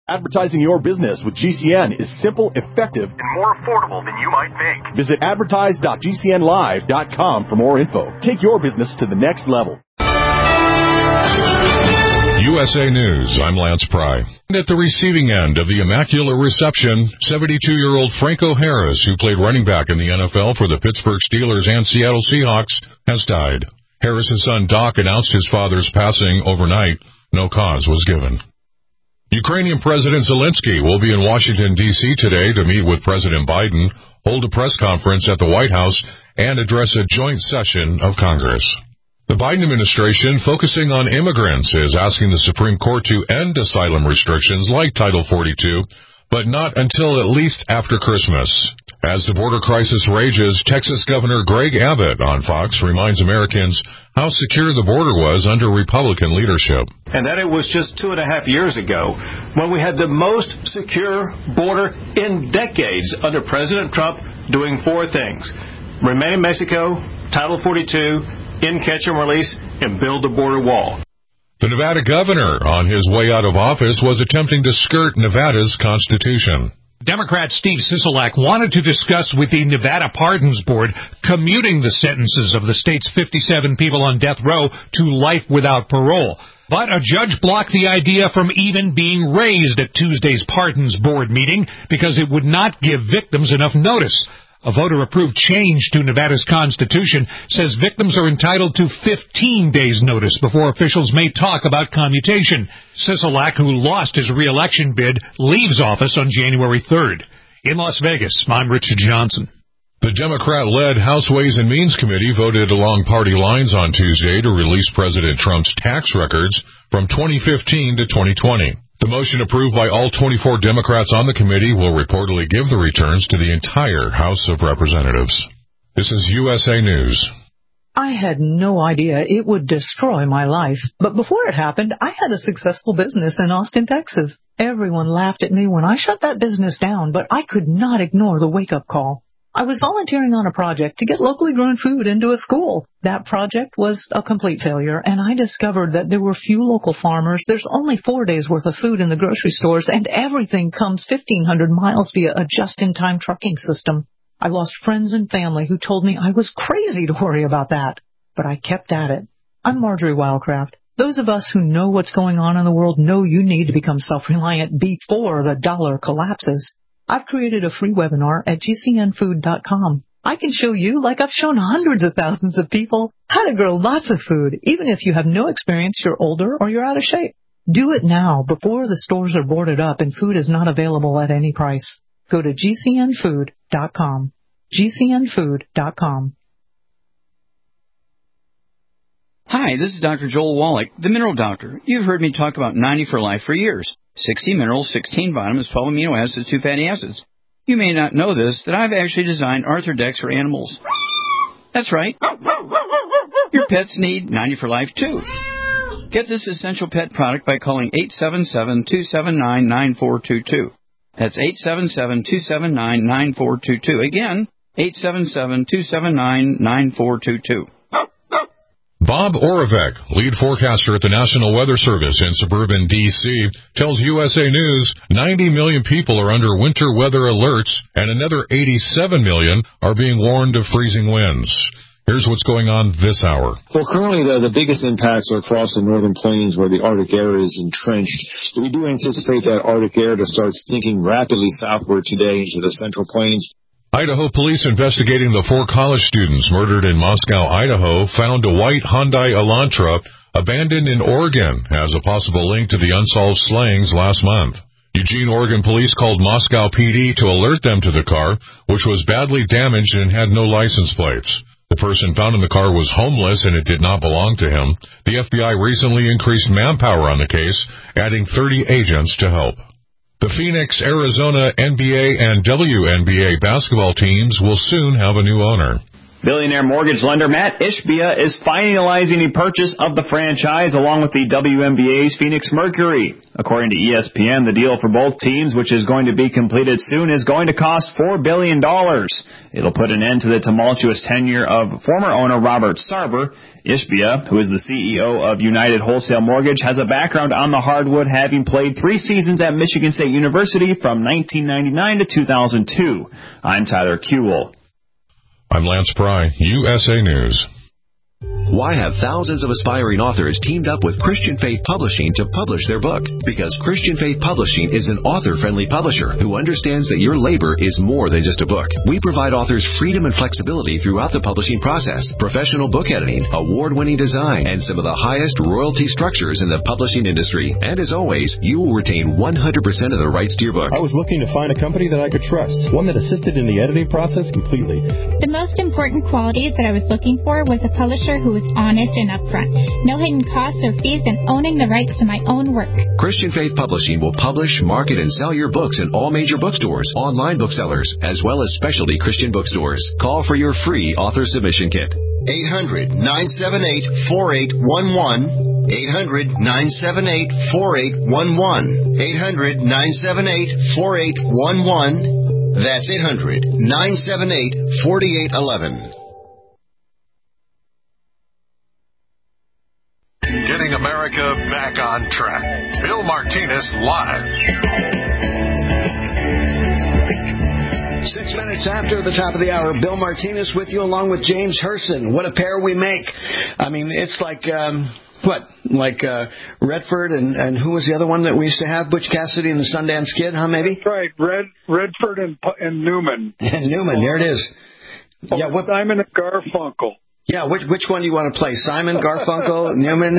Advertising your business with GCN is simple, effective, and more affordable than you might think. Visit advertise.gcnlive.com for more info. Take your business to the next level. USA News, I'm Lance Pry. At the receiving end of the Immaculate Reception, 72-year-old Franco Harris, who played running back in the NFL for the Pittsburgh Steelers and Seattle Seahawks, has died. Harris's son Doc announced his father's passing overnight. No cause was given. Ukrainian President Zelensky will be in Washington, D.C. today to meet with President Biden, hold a press conference at the White House, and address a joint session of Congress. The Biden administration, focusing on immigrants, is asking the Supreme Court to end asylum restrictions like Title 42, but not until at least after Christmas. As the border crisis rages, Texas Governor Greg Abbott on Fox reminds Americans how secure the border was under Republican leadership. And that it was just 2.5 years ago when we had the most secure border in decades under President Trump doing 4 things: remain in Mexico, Title 42, end, catch, and release, and build the border wall. The Nevada governor, on his way out of office, was attempting to skirt Nevada's Constitution. Democrat Steve Sisolak wanted to discuss with the Nevada Pardons Board commuting the sentences of the state's 57 people on death row to life without parole. But a judge blocked the idea from even being raised at Tuesday's Pardons Board meeting because it would not give victims enough notice. A voter-approved change to Nevada's Constitution says victims are entitled to 15 days' notice before officials may talk about commutation. Sisolak, who lost his re-election bid, leaves office on January 3rd. In Las Vegas, I'm Richard Johnson. The Democrat-led House Ways and Means Committee voted along party lines on Tuesday to release President Trump's tax records from 2015 to 2020. The motion approved by all 24 Democrats on the committee will reportedly give the returns to the entire House of Representatives. This is USA News. I had no idea it would destroy my life, but before it happened, I had a successful business in Austin, Texas. Everyone laughed at me when I shut that business down, but I could not ignore the wake-up call. I was volunteering on a project to get locally grown food into a school. That project was a complete failure, and I discovered that there were few local farmers. There's only 4 days' worth of food in the grocery stores, and everything comes 1,500 miles via a just-in-time trucking system. I lost friends and family who told me I was crazy to worry about that, but I kept at it. I'm Marjorie Wildcraft. Those of us who know what's going on in the world know you need to become self-reliant before the dollar collapses. I've created a free webinar at gcnfood.com. I can show you, like I've shown hundreds of thousands of people, how to grow lots of food, even if you have no experience, you're older, or you're out of shape. Do it now before the stores are boarded up and food is not available at any price. Go to gcnfood.com. gcnfood.com. Hi, this is Dr. Joel Wallach, the Mineral Doctor. You've heard me talk about 90 for Life for years. 60 minerals, 16 vitamins, 12 amino acids, 2 fatty acids. You may not know this, that I've actually designed Arthrodex for animals. That's right. Your pets need 90 for Life, too. Get this essential pet product by calling 877-279-9422. That's 877-279-9422. Again, 877-279-9422. Bob Oravec, lead forecaster at the National Weather Service in suburban D.C., tells USA News 90 million people are under winter weather alerts and another 87 million are being warned of freezing winds. Here's what's going on this hour. Well, currently, the biggest impacts are across the northern plains where the Arctic air is entrenched. We do anticipate that Arctic air to start sinking rapidly southward today into the central plains. Idaho police investigating the 4 college students murdered in Moscow, Idaho, found a white Hyundai Elantra abandoned in Oregon as a possible link to the unsolved slayings last month. Eugene, Oregon police called Moscow PD to alert them to the car, which was badly damaged and had no license plates. The person found in the car was homeless and it did not belong to him. The FBI recently increased manpower on the case, adding 30 agents to help. The Phoenix, Arizona NBA and WNBA basketball teams will soon have a new owner. Billionaire mortgage lender Matt Ishbia is finalizing the purchase of the franchise along with the WNBA's Phoenix Mercury. According to ESPN, the deal for both teams, which is going to be completed soon, is going to cost $4 billion. It'll put an end to the tumultuous tenure of former owner Robert Sarver. Ishbia, who is the CEO of United Wholesale Mortgage, has a background on the hardwood, having played 3 seasons at Michigan State University from 1999 to 2002. I'm Tyler Kuehl. I'm Lance Pry, USA News. Why have thousands of aspiring authors teamed up with Christian Faith Publishing to publish their book? Because Christian Faith Publishing is an author-friendly publisher who understands that your labor is more than just a book. We provide authors freedom and flexibility throughout the publishing process, professional book editing, award-winning design, and some of the highest royalty structures in the publishing industry. And as always, you will retain 100% of the rights to your book. I was looking to find a company that I could trust, one that assisted in the editing process completely. The most important qualities that I was looking for was a publisher who was honest and upfront, no hidden costs or fees, and owning the rights to my own work. Christian Faith Publishing will publish, market, and sell your books in all major bookstores, online booksellers, as well as specialty Christian bookstores. Call for your free author submission kit. 800-978-4811. 800-978-4811. 800-978-4811. That's 800-978-4811. Getting America back on track. Bill Martinez live. 6 minutes after the top of the hour, Bill Martinez with you along with James Herson. What a pair we make. I mean, it's like, Redford and who was the other one that we used to have? Butch Cassidy and the Sundance Kid, huh, maybe? That's right. Redford and Newman. And Newman, there it is. Yeah, Simon and Garfunkel. Yeah, which one do you want to play? Simon, Garfunkel, Newman?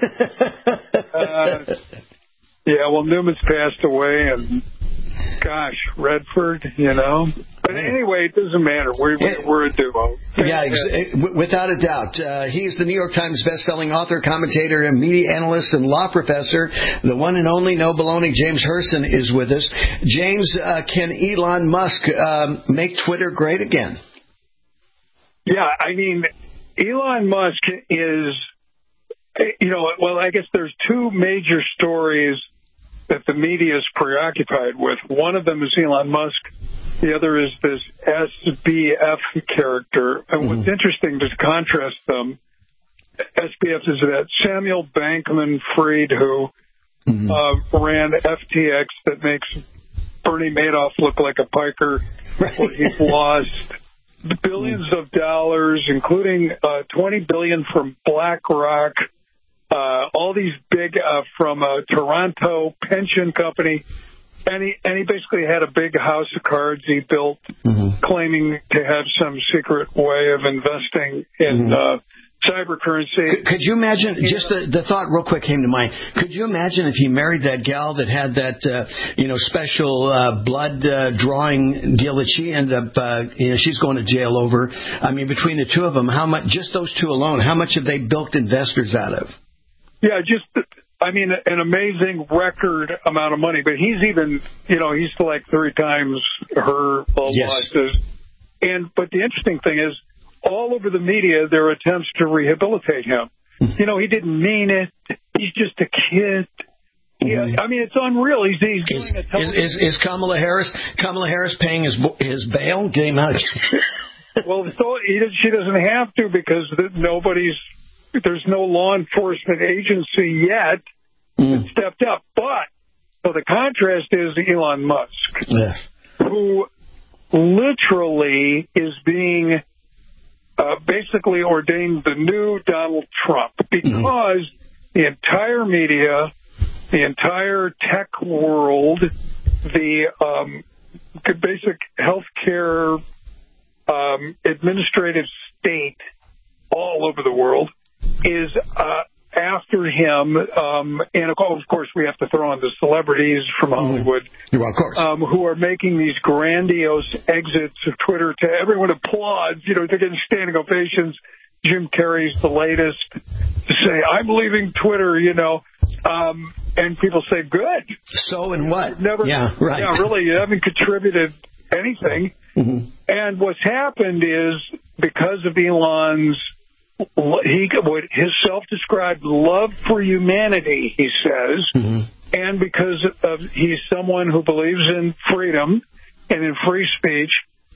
Newman's passed away, and gosh, Redford, But anyway, it doesn't matter. We're a duo. Yeah, without a doubt. He's the New York Times bestselling author, commentator, and media analyst and law professor. The one and only no baloney James Herson is with us. James, can Elon Musk make Twitter great again? Yeah, I mean, Elon Musk is, I guess there's 2 major stories that the media is preoccupied with. One of them is Elon Musk. The other is this SBF character. And what's interesting to contrast them, SBF is that Samuel Bankman-Fried who ran FTX that makes Bernie Madoff look like a piker. Right. He's lost billions of dollars, including $20 billion from BlackRock, all these big from a Toronto pension company, and he basically had a big house of cards he built, claiming to have some secret way of investing in cyber currency. Could you imagine, just the thought real quick came to mind, could you imagine if he married that gal that had that, special blood drawing deal that she ended up, she's going to jail over. I mean, between the 2 of them, how much, just those 2 alone, how much have they bilked investors out of? Yeah, an amazing record amount of money. But he's even, he's like 3 times her losses. But the interesting thing is, all over the media, there are attempts to rehabilitate him. He didn't mean it. He's just a kid. I mean, it's unreal. He's doing a Is Kamala Harris paying his bail? Get him out. Well, she doesn't have to because there's no law enforcement agency yet that stepped up. But so the contrast is Elon Musk, who literally is being basically ordained the new Donald Trump because the entire media, the entire tech world, the basic healthcare administrative state all over the world is after him, and of course we have to throw in the celebrities from Hollywood, who are making these grandiose exits of Twitter. To everyone applauds, they're getting standing ovations. Jim Carrey's the latest to say, "I'm leaving Twitter," and people say, "Good." So and what? Really, you haven't contributed anything. And what's happened is because of Elon's his self-described love for humanity, he says, and because of he's someone who believes in freedom and in free speech.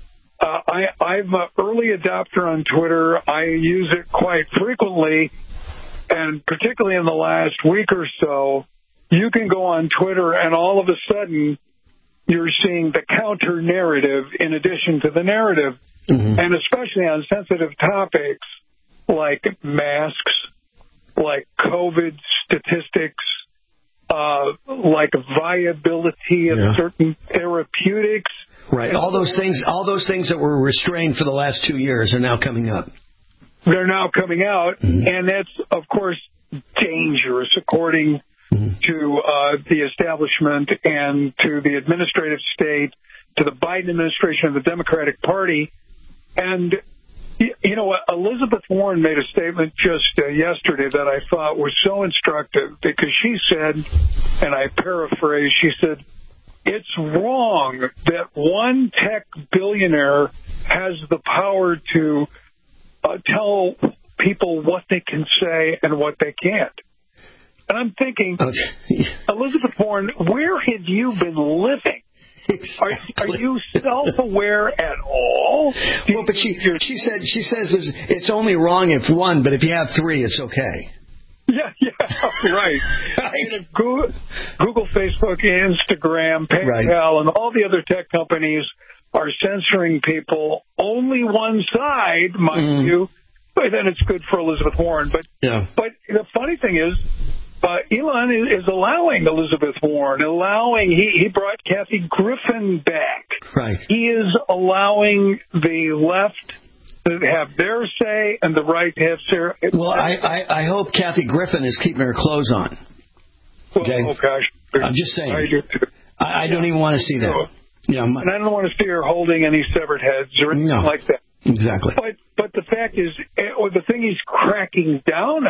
I'm an early adopter on Twitter. I use it quite frequently, and particularly in the last week or so, you can go on Twitter and all of a sudden you're seeing the counter-narrative in addition to the narrative, and especially on sensitive topics like masks, like COVID statistics, like viability of certain therapeutics. Right. All those things that were restrained for the last 2 years are now coming up. They're now coming out, and that's, of course, dangerous, according to the establishment and to the administrative state, to the Biden administration of the Democratic Party. And, you know, Elizabeth Warren made a statement just yesterday that I thought was so instructive, because she said, and I paraphrase, she said, it's wrong that one tech billionaire has the power to tell people what they can say and what they can't. And I'm thinking, Elizabeth Warren, where have you been living? Exactly. Are you self-aware at all? Well, but she says it's only wrong if one, but if you have three, it's okay. Yeah, right. Google, Facebook, Instagram, PayPal, and all the other tech companies are censoring people. Only one side, mind you, but then it's good for Elizabeth Warren. But the funny thing is, Elon is allowing Elizabeth Warren, he brought Kathy Griffin back. Right. He is allowing the left to have their say and the right to have their. Well, I hope Kathy Griffin is keeping her clothes on. Okay. Oh gosh. I'm just saying. I don't even want to see that. Yeah. And I don't want to see her holding any severed heads or anything like that. Exactly. But the fact is, the thing he's cracking down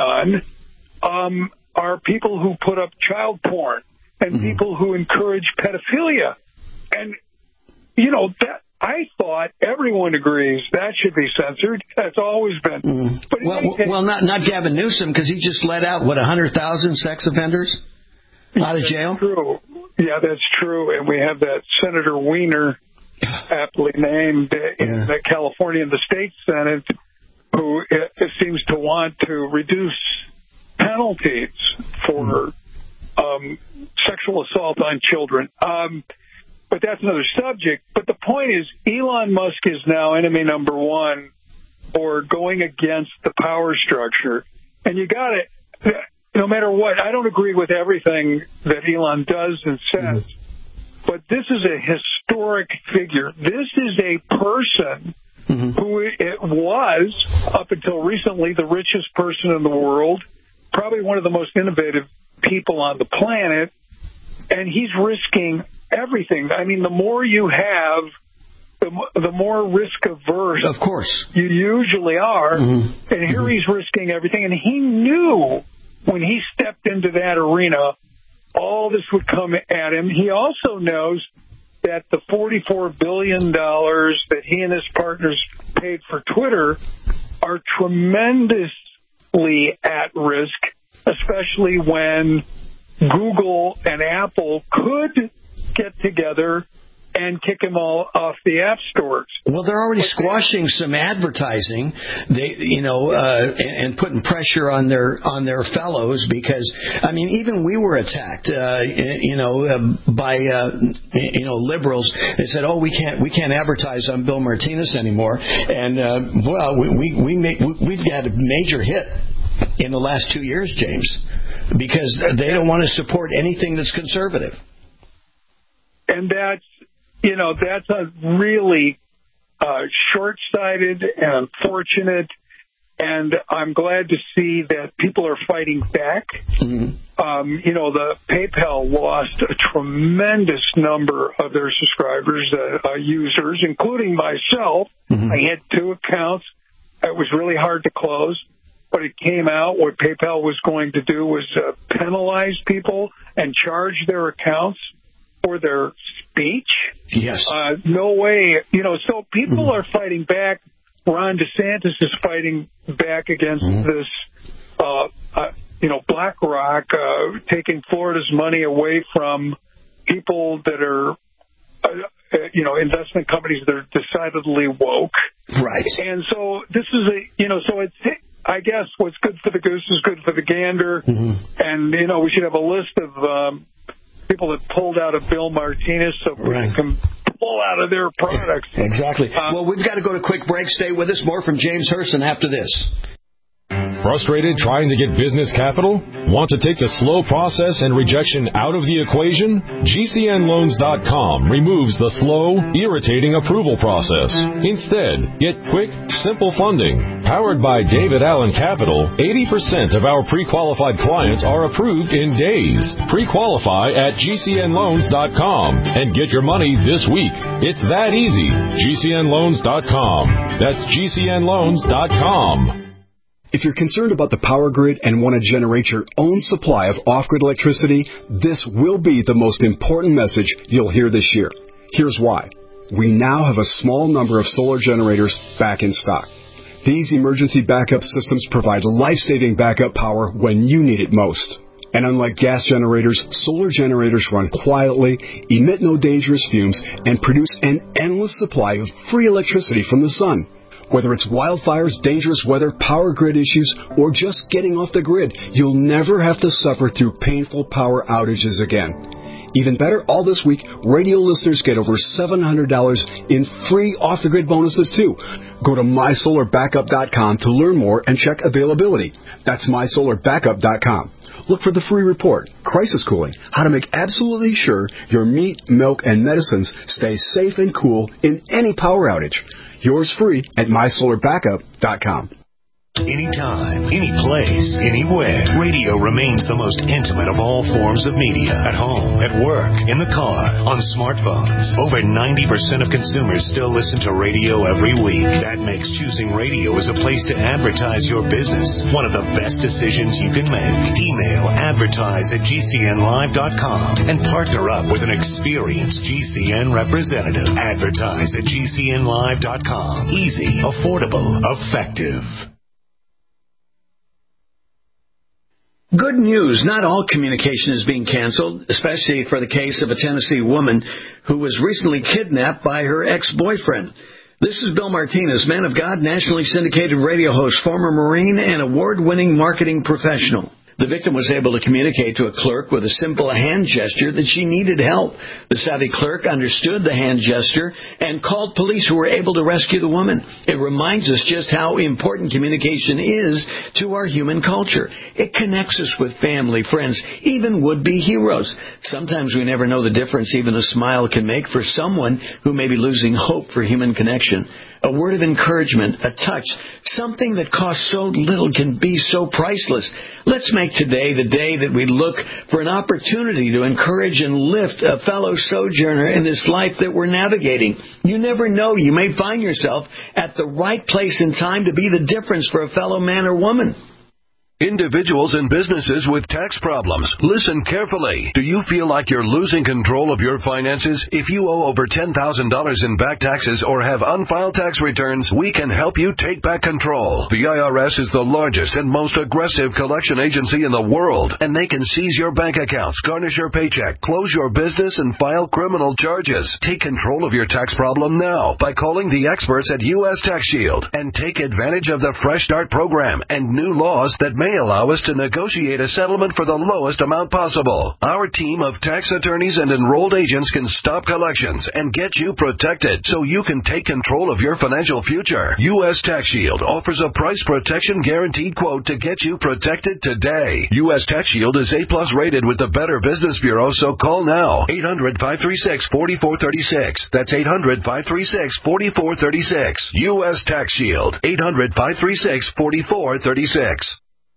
on are people who put up child porn and people who encourage pedophilia. And, you know, that I thought everyone agrees that should be censored. That's always been. But well, not Gavin Newsom, because he just let out, 100,000 sex offenders out of jail? That's true. Yeah, that's true. And we have that Senator Weiner, aptly named in California in the state Senate, who seems to want to reduce penalties for sexual assault on children. But that's another subject. But the point is, Elon Musk is now enemy number one for going against the power structure. And you got it. No matter what, I don't agree with everything that Elon does and says, but this is a historic figure. This is a person who it was, up until recently, the richest person in the world, probably one of the most innovative people on the planet, and he's risking everything. I mean, the more you have, the more risk-averse of course you usually are, and here he's risking everything, and he knew when he stepped into that arena, all this would come at him. He also knows that the $44 billion that he and his partners paid for Twitter are tremendously at risk, especially when Google and Apple could get together and kick them all off the app stores. Well, they're already squashing some advertising, and putting pressure on their fellows, because I mean, even we were attacked, by liberals. They said, "Oh, we can't advertise on Bill Martinez anymore," and we've had a major hit in the last 2 years, James, because they don't want to support anything that's conservative. And that's a really short-sighted and unfortunate, and I'm glad to see that people are fighting back. The PayPal lost a tremendous number of their subscribers, users, including myself. I had 2 accounts. It was really hard to close, but it came out what PayPal was going to do was penalize people and charge their accounts for their speech. Yes. No way. So people are fighting back. Ron DeSantis is fighting back against this, BlackRock taking Florida's money away from people that are, investment companies that are decidedly woke. Right. And so this is I guess what's good for the goose is good for the gander. And, we should have a list of people that pulled out of Bill Martinez so we can pull out of their products. Exactly. Well, we've got to go to a quick break. Stay with us. More from James Herson after this. Frustrated trying to get business capital? Want to take the slow process and rejection out of the equation? GCNLoans.com removes the slow, irritating approval process. Instead, get quick, simple funding. Powered by David Allen Capital, 80% of our pre-qualified clients are approved in days. Pre-qualify at GCNLoans.com and get your money this week. It's that easy. GCNLoans.com. That's GCNLoans.com. If you're concerned about the power grid and want to generate your own supply of off-grid electricity, this will be the most important message you'll hear this year. Here's why. We now have a small number of solar generators back in stock. These emergency backup systems provide life-saving backup power when you need it most. And unlike gas generators, solar generators run quietly, emit no dangerous fumes, and produce an endless supply of free electricity from the sun. Whether it's wildfires, dangerous weather, power grid issues, or just getting off the grid, you'll never have to suffer through painful power outages again. Even better, all this week, radio listeners get over $700 in free off-the-grid bonuses, too. Go to MySolarBackup.com to learn more and check availability. That's MySolarBackup.com. Look for the free report, Crisis Cooling, how to make absolutely sure your meat, milk, and medicines stay safe and cool in any power outage. Yours free at MySolarBackup.com. Anytime, any place, anywhere, radio remains the most intimate of all forms of media. At home, at work, in the car, on smartphones. Over 90% of consumers still listen to radio every week. That makes choosing radio as a place to advertise your business one of the best decisions you can make. Email advertise@GCNlive.com and partner up with an experienced GCN representative. Advertise at GCNlive.com. Easy, affordable, effective. Good news. Not all communication is being canceled, especially for the case of a Tennessee woman who was recently kidnapped by her ex-boyfriend. This is Bill Martinez, man of God, nationally syndicated radio host, former Marine, and award-winning marketing professional. The victim was able to communicate to a clerk with a simple hand gesture that she needed help. The savvy clerk understood the hand gesture and called police, who were able to rescue the woman. It reminds us just how important communication is to our human culture. It connects us with family, friends, even would-be heroes. Sometimes we never know the difference even a smile can make for someone who may be losing hope for human connection. A word of encouragement, a touch, something that costs so little can be so priceless. Let's make today the day that we look for an opportunity to encourage and lift a fellow sojourner in this life that we're navigating. You never know. You may find yourself at the right place in time to be the difference for a fellow man or woman. Individuals and businesses with tax problems, listen carefully. Do you feel like you're losing control of your finances? If you owe over $10,000 in back taxes or have unfiled tax returns, we can help you take back control. The IRS is the largest and most aggressive collection agency in the world, and they can seize your bank accounts, garnish your paycheck, close your business, and file criminal charges. Take control of your tax problem now by calling the experts at U.S. Tax Shield and take advantage of the Fresh Start program and new laws that may allow us to negotiate a settlement for the lowest amount possible. Our team of tax attorneys and enrolled agents can stop collections and get you protected so you can take control of your financial future. U.S. Tax Shield offers a price protection guaranteed quote to get you protected today. U.S. Tax Shield is A+ rated with the Better Business Bureau, so call now. 800-536-4436. That's 800-536-4436. U.S. Tax Shield. 800-536-4436.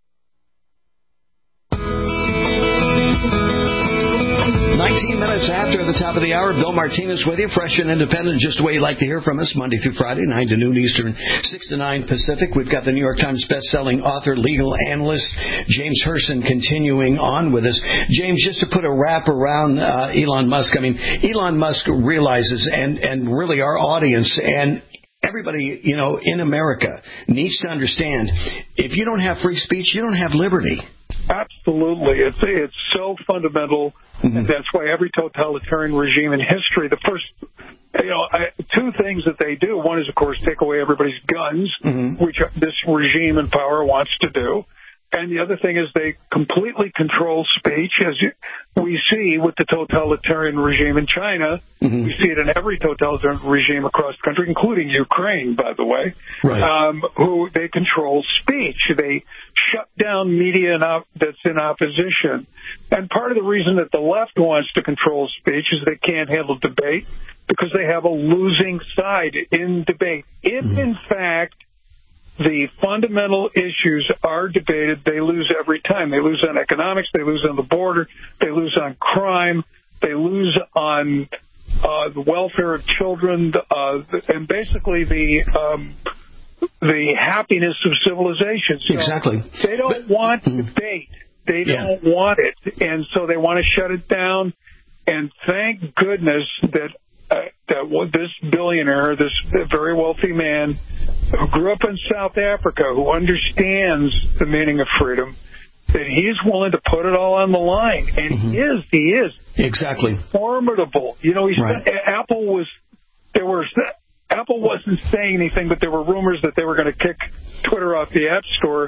19 minutes after the top of the hour, Bill Martinez with you, fresh and independent, just the way you like to hear from us, Monday through Friday, 9 to noon Eastern, 6 to 9 Pacific. We've got the New York Times best-selling author, legal analyst, James Herson, continuing on with us. James, just to put a wrap around Elon Musk, I mean, Elon Musk realizes, and really our audience, and everybody, in America needs to understand, if you don't have free speech, you don't have liberty. Absolutely. It's so fundamental, and that's why every totalitarian regime in history, the first, two things that they do. One is, of course, take away everybody's guns, which this regime in power wants to do. And the other thing is they completely control speech, as we see with the totalitarian regime in China. We see it in every totalitarian regime across the country, including Ukraine, by the way, who they control speech. They shut down media that's in opposition. And part of the reason that the left wants to control speech is they can't handle debate because they have a losing side in debate. If, in fact, the fundamental issues are debated, they lose every time. They lose on economics, they lose on the border, they lose on crime, they lose on the welfare of children, and basically the happiness of civilization. So exactly. They don't want debate. They don't want it, and so they want to shut it down. And thank goodness that this billionaire, this very wealthy man who grew up in South Africa, who understands the meaning of freedom, that he's willing to put it all on the line. And he is. Exactly. Formidable. Apple wasn't saying anything, but there were rumors that they were going to kick Twitter off the App Store.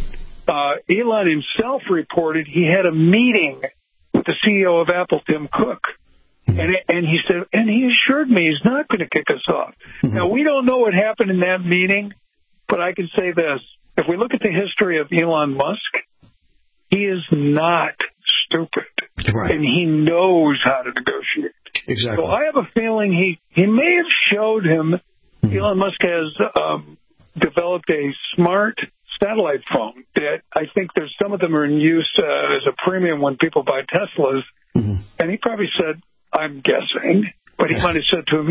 Elon himself reported he had a meeting with the CEO of Apple, Tim Cook. And he said, and he assured me he's not going to kick us off. Now, we don't know what happened in that meeting, but I can say this. If we look at the history of Elon Musk, he is not stupid. And he knows how to negotiate. Exactly. So I have a feeling he may have showed him, Elon Musk has developed a smart satellite phone that I think there's some of them are in use as a premium when people buy Teslas. And he probably said, I'm guessing, but he might have said to him,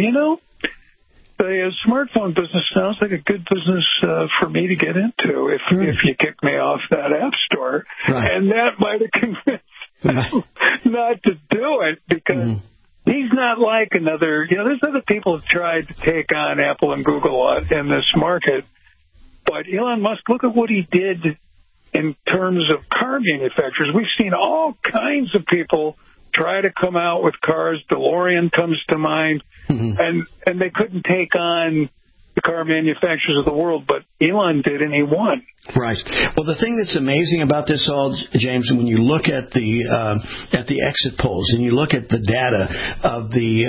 the smartphone business sounds like a good business for me to get into if you kick me off that App Store. And that might have convinced him not to do it because he's not like another, there's other people who've tried to take on Apple and Google in this market. But Elon Musk, look at what he did in terms of car manufacturers. We've seen all kinds of people try to come out with cars. DeLorean comes to mind, and they couldn't take on the car manufacturers of the world, but Elon did, and he won. Right. Well, the thing that's amazing about this all, James, when you look at the exit polls and you look at the data of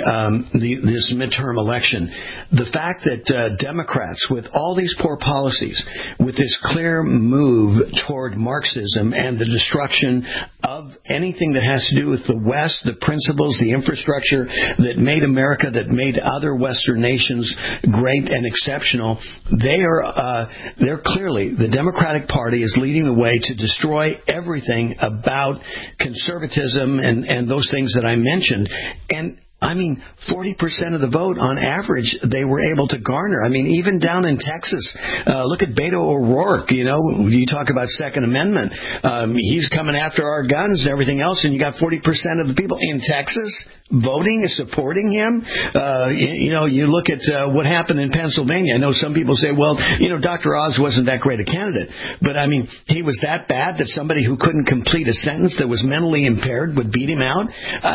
this midterm election, the fact that Democrats, with all these poor policies, with this clear move toward Marxism and the destruction of anything that has to do with the West, the principles, the infrastructure that made America, that made other Western nations great and exceptional, they're clearly, the Democratic Party is leading the way to destroy everything about conservatism and those things that I mentioned. And 40% of the vote on average they were able to garner. Even down in Texas, look at Beto O'Rourke. You talk about Second Amendment. He's coming after our guns and everything else, and you got 40% of the people in Texas voting and supporting him. You look at what happened in Pennsylvania. I know some people say, well, Dr. Oz wasn't that great a candidate. But, he was that bad that somebody who couldn't complete a sentence that was mentally impaired would beat him out.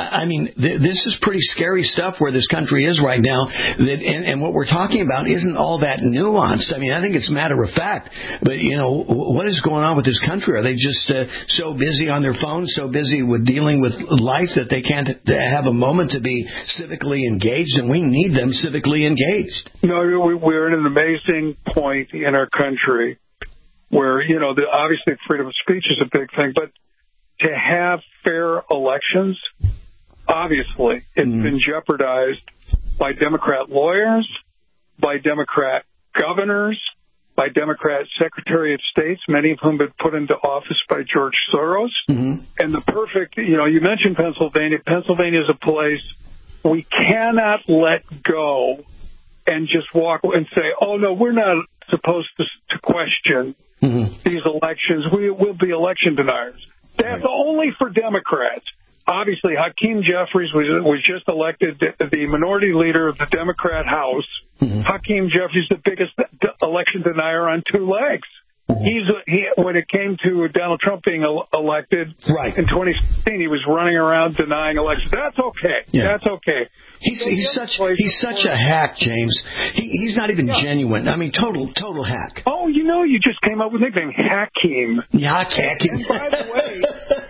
This is pretty scary stuff where this country is right now. And what we're talking about isn't all that nuanced. I think it's matter of fact. But, what is going on with this country? Are they just so busy on their phones, so busy with dealing with life that they can't have a moment to be civically engaged, and we need them civically engaged. No, we're at an amazing point in our country where, obviously freedom of speech is a big thing, but to have fair elections, obviously, it's been jeopardized by Democrat lawyers, by Democrat governors, by Democrat Secretary of States, many of whom have been put into office by George Soros. And the perfect, you mentioned Pennsylvania. Pennsylvania is a place we cannot let go and just walk and say, oh, no, we're not supposed to question these elections. We'll be election deniers. That's only for Democrats. obviously, Hakeem Jeffries was just elected the minority leader of the Democrat House. Mm-hmm. Hakeem Jeffries, the biggest election denier on two legs. Mm-hmm. When it came to Donald Trump being elected in 2016, he was running around denying elections. That's okay. Yeah. That's okay. He's such a hack, James. He's not even genuine. I mean, total hack. Oh, you just came up with a nickname, Hakeem. Yeah, Hakeem. And by the way,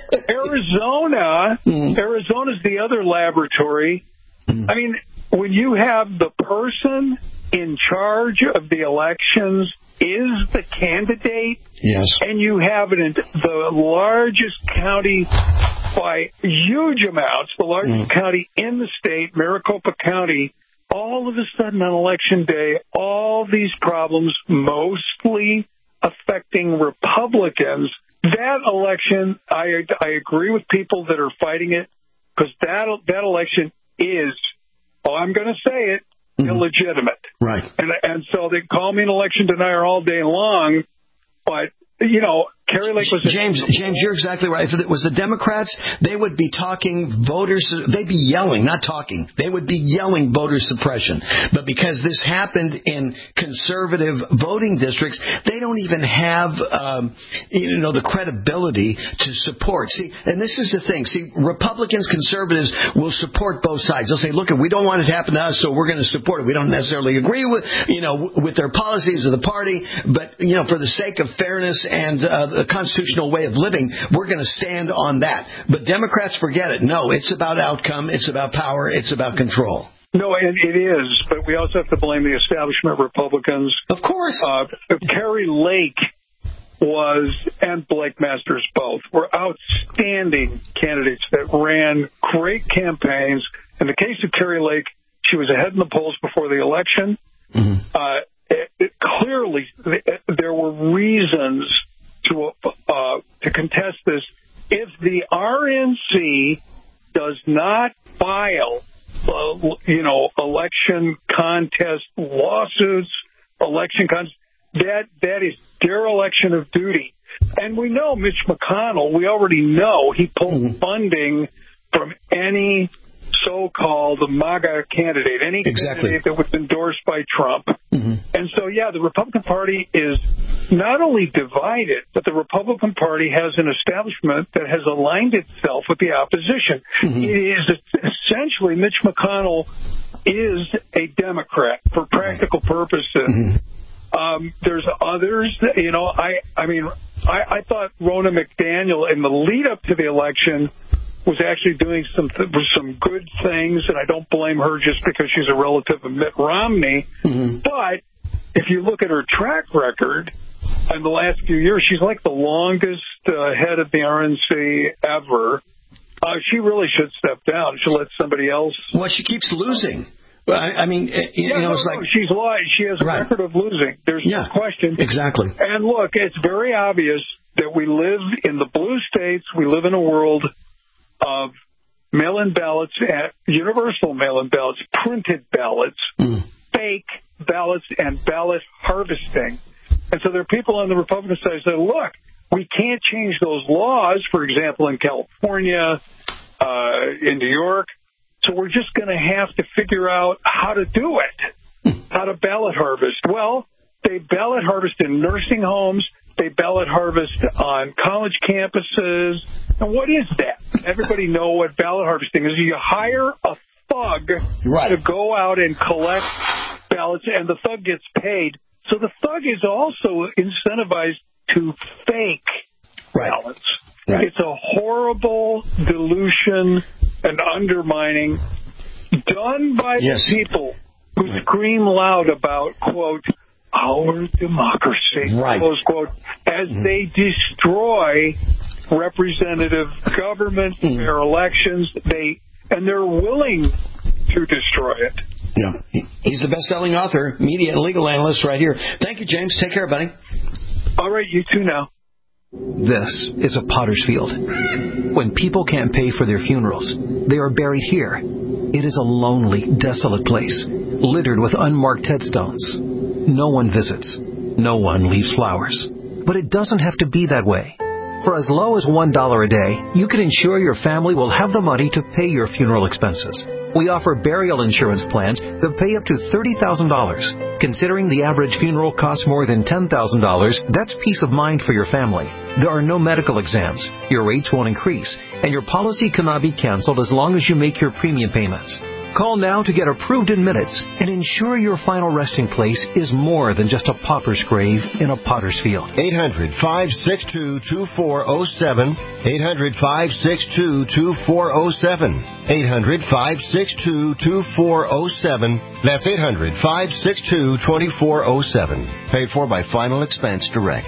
Arizona's the other laboratory. I mean, when you have the person in charge of the elections is the candidate, yes, and you have it in the largest county by huge amounts, the largest county in the state, Maricopa County, all of a sudden on Election Day, all these problems mostly affecting Republicans. That election, I agree with people that are fighting it, because that election is, I'm going to say it, illegitimate. Right. And so they call me an election denier all day long, but, Kari Lake was... James, you're exactly right. If it was the Democrats, they would be talking voters... They'd be yelling, not talking. They would be yelling voter suppression. But because this happened in conservative voting districts, they don't even have, the credibility to support. See, and this is the thing. See, Republicans, conservatives will support both sides. They'll say, look, we don't want it to happen to us, so we're going to support it. We don't necessarily agree with, with their policies of the party, but, for the sake of fairness and the constitutional way of living, we're going to stand on that. But Democrats forget it. No, it's about outcome. It's about power. It's about control. No, and it is. But we also have to blame the establishment Republicans. Of course. Kari Lake and Blake Masters both were outstanding candidates that ran great campaigns. In the case of Kari Lake, she was ahead in the polls before the election. Clearly, there were reasons to contest this. If the RNC does not file, election contest lawsuits, that is dereliction of duty. And we know Mitch McConnell, we already know he pulled funding from any so-called MAGA candidate, any candidate that was endorsed by Trump. And so, the Republican Party is not only divided, but the Republican Party has an establishment that has aligned itself with the opposition. It is essentially, Mitch McConnell is a Democrat for practical purposes. There's others, I thought Ronna McDaniel in the lead up to the election was actually doing some good things, and I don't blame her just because she's a relative of Mitt Romney. But if you look at her track record in the last few years, she's like the longest head of the RNC ever. She really should step down. She'll let somebody else. Well, she keeps losing. It's like she's lying. She has a record of losing. There's no question. Exactly. And look, it's very obvious that we live in the blue states. We live in a world of mail-in ballots, universal mail-in ballots, printed ballots, fake ballots, and ballot harvesting. And so there are people on the Republican side that say, look, we can't change those laws, for example, in California, in New York, so we're just going to have to figure out how to do it, how to ballot harvest. Well, they ballot harvest in nursing homes. They ballot harvest on college campuses. And what is that? Everybody know what ballot harvesting is. You hire a thug to go out and collect ballots, and the thug gets paid. So the thug is also incentivized to fake ballots. It's a horrible dilution and undermining done by the people who scream loud about, quote, our democracy, close quote, as they destroy representative government, their elections, they're willing to destroy it. Yeah, he's the best-selling author, media and legal analyst right here. Thank you, James. Take care, buddy. All right, you too now. This is a potter's field. When people can't pay for their funerals, they are buried here. It is a lonely, desolate place, littered with unmarked headstones. No one visits. No one leaves flowers. But it doesn't have to be that way. For as low as $1 a day, you can ensure your family will have the money to pay your funeral expenses. We offer burial insurance plans that pay up to $30,000. Considering the average funeral costs more than $10,000, that's peace of mind for your family. There are no medical exams, your rates won't increase, and your policy cannot be canceled as long as you make your premium payments. Call now to get approved in minutes and ensure your final resting place is more than just a pauper's grave in a potter's field. 800-562-2407. 800-562-2407. 800-562-2407. That's 800-562-2407. Paid for by Final Expense Direct.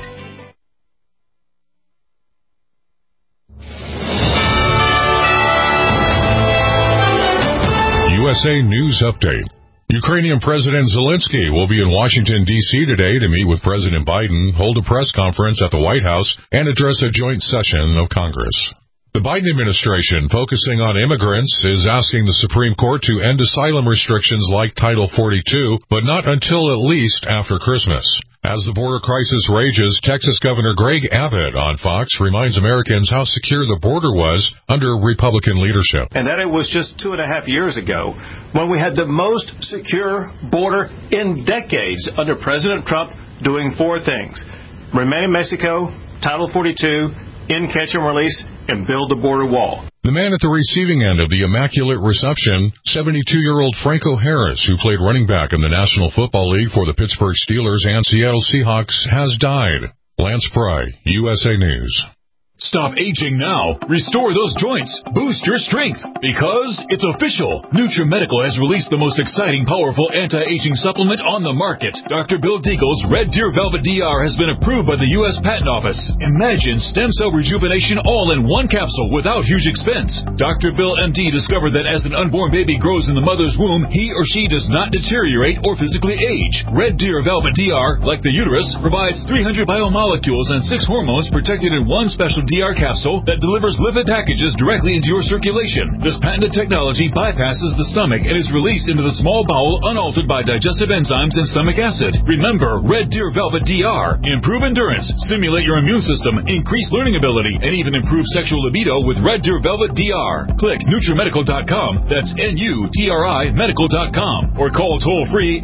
USA News Update. Ukrainian President Zelensky will be in Washington, D.C. today to meet with President Biden, hold a press conference at the White House, and address a joint session of Congress. The Biden administration, focusing on immigrants, is asking the Supreme Court to end asylum restrictions like Title 42, but not until at least after Christmas. As the border crisis rages, Texas Governor Greg Abbott on Fox reminds Americans how secure the border was under Republican leadership. And that it was just 2.5 years ago when we had the most secure border in decades under President Trump doing 4 things: remain in Mexico, Title 42, end catch and release, and build the border wall. The man at the receiving end of the Immaculate Reception, 72-year-old Franco Harris, who played running back in the National Football League for the Pittsburgh Steelers and Seattle Seahawks, has died. Lance Pry, USA News. Stop aging now. Restore those joints. Boost your strength. Because it's official. NutriMedical has released the most exciting, powerful anti-aging supplement on the market. Dr. Bill Deagle's Red Deer Velvet DR has been approved by the U.S. Patent Office. Imagine stem cell rejuvenation all in one capsule without huge expense. Dr. Bill MD discovered that as an unborn baby grows in the mother's womb, he or she does not deteriorate or physically age. Red Deer Velvet DR, like the uterus, provides 300 biomolecules and 6 hormones protected in one special DR capsule that delivers lipid packages directly into your circulation. This patented technology bypasses the stomach and is released into the small bowel unaltered by digestive enzymes and stomach acid. Remember, Red Deer Velvet DR. Improve endurance, stimulate your immune system, increase learning ability, and even improve sexual libido with Red Deer Velvet DR. Click NutriMedical.com. That's NUTRI Medical.com. Or call toll-free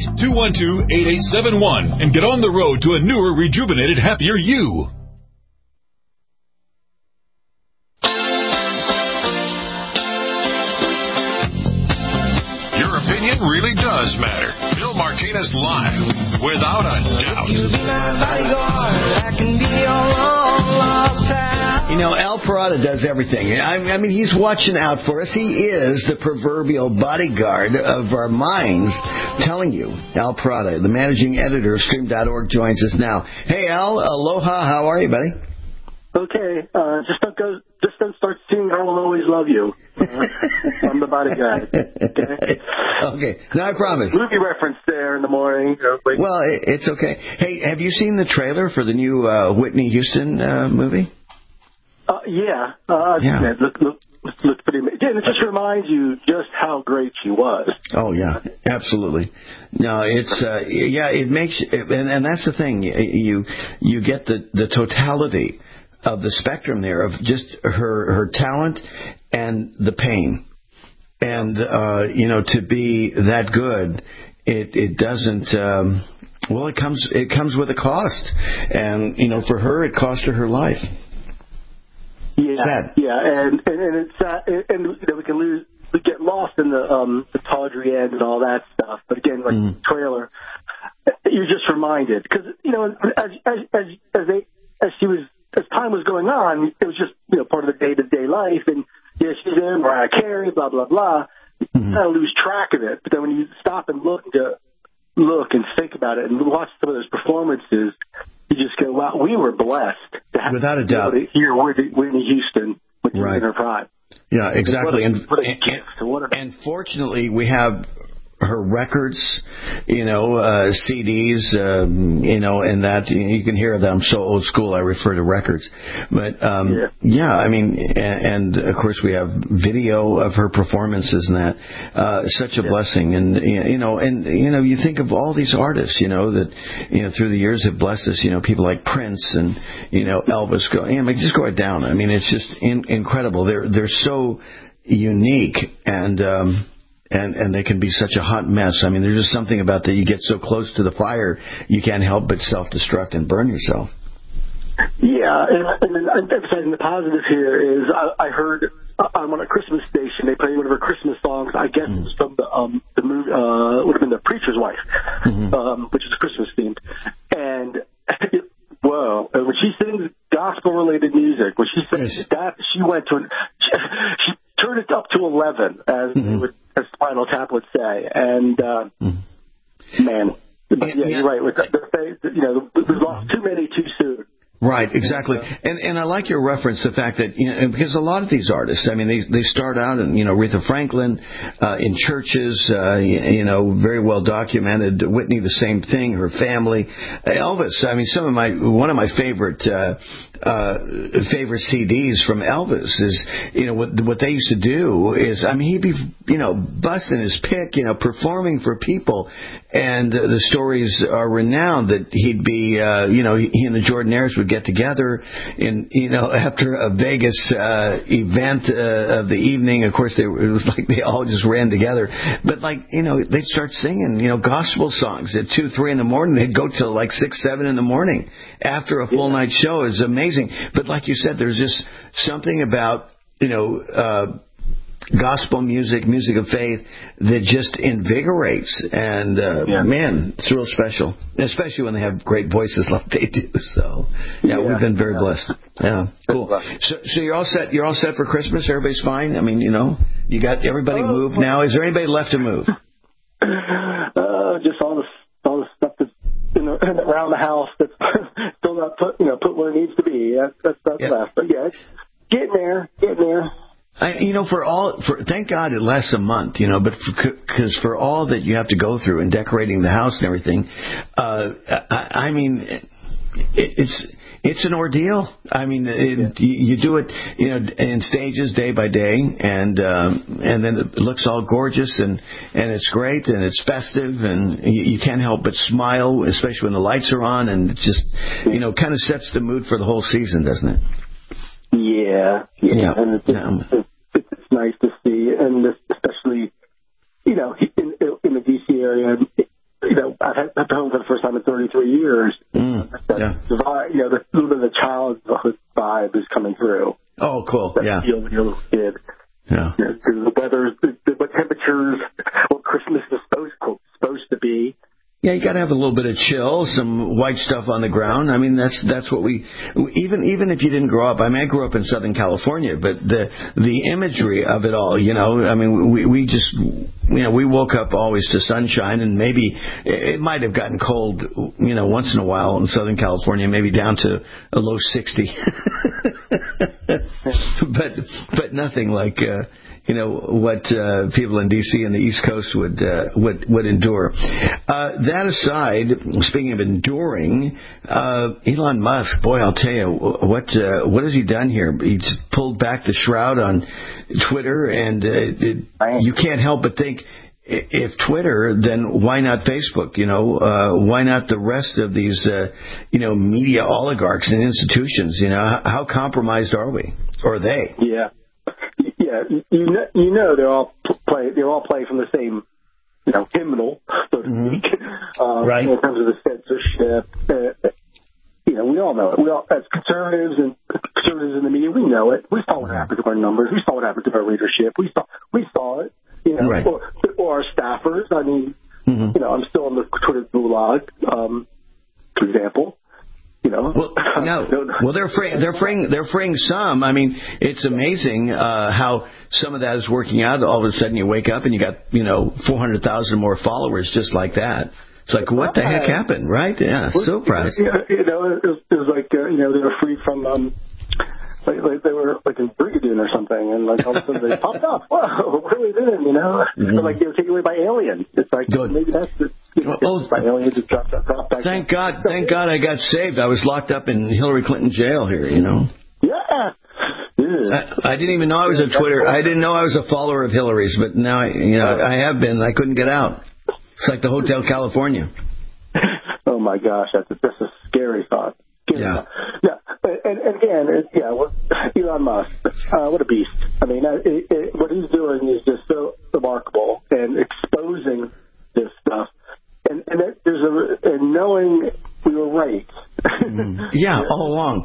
888-212-8871 and get on the road to a newer, rejuvenated, happier you. Really does matter. Bill Martinez live, without a doubt. You know, Al Parada does everything. I mean, he's watching out for us. He is the proverbial bodyguard of our minds. I'm telling you, Al Parada, the managing editor of Stream.org, joins us now. Hey, Al, aloha. How are you, buddy? Okay, just don't start singing "I Will Always Love You." I'm the bodyguard. Okay, now I promise. Movie reference there in the morning. Well, it's okay. Hey, have you seen the trailer for the new Whitney Houston movie? Yeah. It looks pretty amazing. Again, it just reminds you just how great she was. Oh, yeah, absolutely. No, it's, it makes, and that's the thing. You get the totality of the spectrum there of just her talent and the pain. And, to be that good, it doesn't, it comes with a cost. And, for her, it cost her life. Yeah, sad. Yeah, and it's we get lost in the tawdry end and all that stuff. But again, like the trailer, you're just reminded because as time was going on, it was just part of the day-to-day life, and she's in Mariah Carey, blah blah blah. You kind of lose track of it. But then when you stop and look and think about it and watch some of those performances, you just go, wow, we were blessed to have without a doubt hear Whitney Houston with in her prime. Yeah, exactly. What a gift. And fortunately, we have her records, CDs, and that you can hear that I'm so old school. I refer to records, but I mean, and of course we have video of her performances and that. Such a blessing, and you think of all these artists, that through the years have blessed us. People like Prince and Elvis. Just go right down. I mean, it's just incredible. They're so unique and they can be such a hot mess. I mean, there's just something about that. You get so close to the fire, you can't help but self-destruct and burn yourself. Yeah, and then emphasizing the positive here is I heard on a Christmas station they played one of her Christmas songs. I guess it was from the movie, would have been The Preacher's Wife, which is Christmas themed. And when she sings gospel-related music, when she sings that, she went to she turned it up to 11, as Spinal Tap would say. And man, you're right. With we lost too many too soon. Right, exactly. And I like your reference, the fact that, because a lot of these artists, I mean, they start out in, Aretha Franklin, in churches, very well documented. Whitney, the same thing, her family. Elvis, I mean, one of my favorite CDs from Elvis is, what they used to do is, I mean, he'd be, busting his pick, performing for people. And the stories are renowned that he'd be, he and the Jordanaires would get together in, after a Vegas event of the evening. Of course, it was like they all just ran together. But they'd start singing, gospel songs at 2, 3 in the morning. They'd go till like 6, 7 in the morning after a full night show. It's amazing. But like you said, there's just something about, gospel music of faith that just invigorates, and man, it's real special, especially when they have great voices like they do. So we've been very blessed. Yeah, cool. So you're all set. You're all set for Christmas. Everybody's fine. I mean, you got everybody moved now. Is there anybody left to move? Just all the stuff that's around the house that's still not put where it needs to be. That's left. But yeah, it's getting there. Thank God it lasts a month, but because for all that you have to go through in decorating the house and everything, I mean, it's an ordeal. I mean, you do it, in stages, day by day, and then it looks all gorgeous and it's great and it's festive, and you can't help but smile, especially when the lights are on, and it just, kind of sets the mood for the whole season, doesn't it? Yeah. And it's nice to see, and especially, in the D.C. area, I've had home for the first time in 33 years. The childhood vibe is coming through. Oh, cool. That feel when you're a little kid. Yeah. The weather, what temperatures, what Christmas is supposed to be. Yeah, you got to have a little bit of chill, some white stuff on the ground. I mean, that's what we even if you didn't grow up. I mean, I grew up in Southern California, but the imagery of it all, I mean, we just we woke up always to sunshine, and maybe it might have gotten cold, once in a while in Southern California, maybe down to a low 60, but nothing like. What people in D.C. and the East Coast would endure. That aside, speaking of enduring, Elon Musk, boy, I'll tell you, what has he done here? He's pulled back the shroud on Twitter, and you can't help but think, if Twitter, then why not Facebook? Why not the rest of these, media oligarchs and institutions? How compromised are we? Or are they? Yeah. Yeah, they all play from the same, hymnal, so to speak. Right. In terms of the censorship, we all know it. We all, as conservatives in the media, we know it. We saw what happened to our numbers. We saw what happened to our leadership. We saw it. Right. Or our staffers. I mean, I'm still on the Twitter gulag, for example. Well, they're freeing some. I mean, it's amazing how some of that is working out. All of a sudden, you wake up and you got 400,000 more followers just like that. It's like, what the heck happened, right? Yeah, surprised. It was like they were free from like they were like in Brigadoon or something, and like all of a sudden they popped up. Whoa, what are we doing? You know, or like they were taken away by aliens. It's like maybe that's the by aliens who dropped back. Thank God I got saved. I was locked up in Hillary Clinton jail here. You know. Yeah. I didn't even know I was a Twitter. I didn't know I was a follower of Hillary's, but now I have been. I couldn't get out. It's like the Hotel California. Oh my gosh, that's a scary thought. Yeah. And again, Elon Musk, what a beast. I mean, what he's doing is just so remarkable and exposing this stuff. And knowing we were right. Yeah, all along.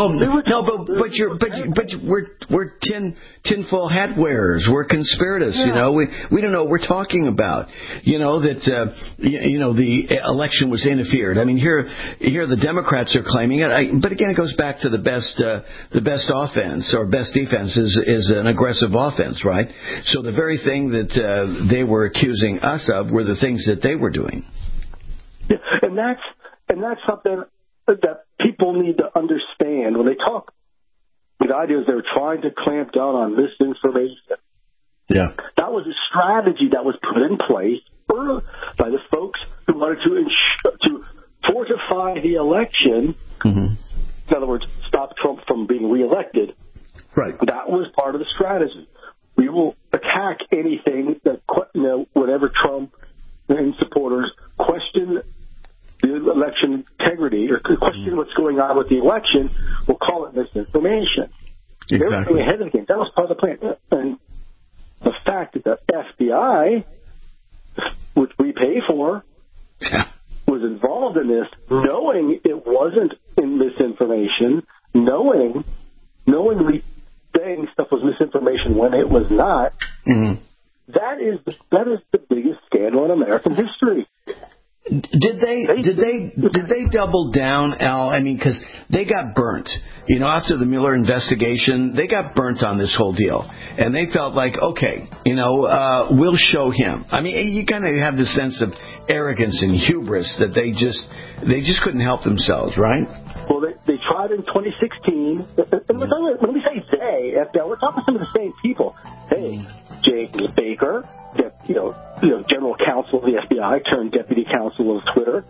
But we're tinfoil hat wearers. We're conspirators. Yeah. You know, we don't know what we're talking about. You know that the election was interfered. I mean, here the Democrats are claiming it. But again, it goes back to the best offense or best defense is an aggressive offense, right? So the very thing that they were accusing us of were the things that they were doing. Yeah, and that's something that people need to understand when they talk. The idea is they're trying to clamp down on misinformation. Yeah, that was a strategy that was put in place by the folks who wanted to fortify the election. Mm-hmm. In other words, stop Trump from being reelected. Right. That was part of the strategy. We will attack anything that whenever Trump and supporters question the election integrity or question what's going on with the election, we'll call it misinformation. Exactly. They were really ahead of the game. That was part of the plan. And the fact that the FBI, which we pay for, was involved in this, knowing it wasn't in misinformation, knowingly saying stuff was misinformation when it was not, that is the biggest scandal in American history. Did they double down, Al? I mean, because they got burnt. You know, after the Mueller investigation, they got burnt on this whole deal, and they felt like, okay, we'll show him. I mean, you kind of have this sense of arrogance and hubris that they just couldn't help themselves, right? Well, they tried in 2016. And when we say they, we're talking some of the same people. Hey, James Baker, general counsel of the FBI turned deputy counsel of Twitter.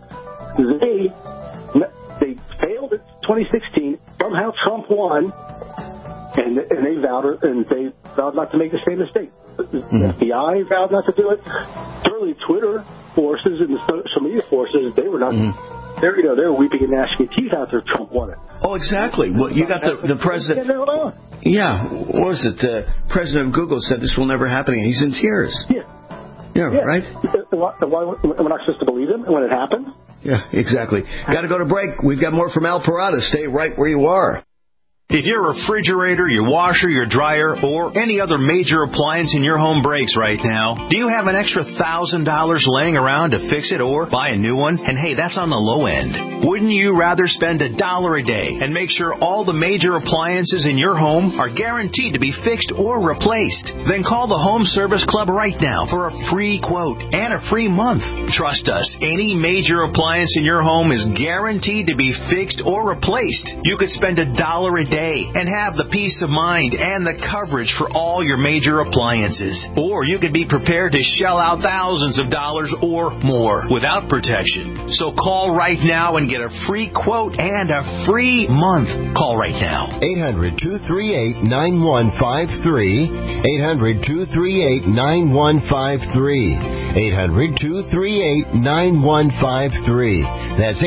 They failed in 2016. Somehow Trump won, and they vowed not to make the same mistake. The FBI vowed not to do it. Certainly, Twitter forces and the social media forces, they were not. They're weeping and gnashing their teeth after Trump won it. Oh, exactly. Well, you got the president. Yeah, what was it? The president of Google said this will never happen again. He's in tears. Yeah, right? Why we're not supposed to believe him when it happened? Yeah, exactly. Got to go to break. We've got more from Al Parada. Stay right where you are. If your refrigerator, your washer, your dryer, or any other major appliance in your home breaks right now, do you have an extra $1,000 laying around to fix it or buy a new one? And hey, that's on the low end. Wouldn't you rather spend $1 a day and make sure all the major appliances in your home are guaranteed to be fixed or replaced? Then call the Home Service Club right now for a free quote and a free month. Trust us, any major appliance in your home is guaranteed to be fixed or replaced. You could spend $1 a day and have the peace of mind and the coverage for all your major appliances. Or you could be prepared to shell out thousands of dollars or more without protection. So call right now and get a free quote and a free month. Call right now. 800-238-9153. 800-238-9153. 800-238-9153. That's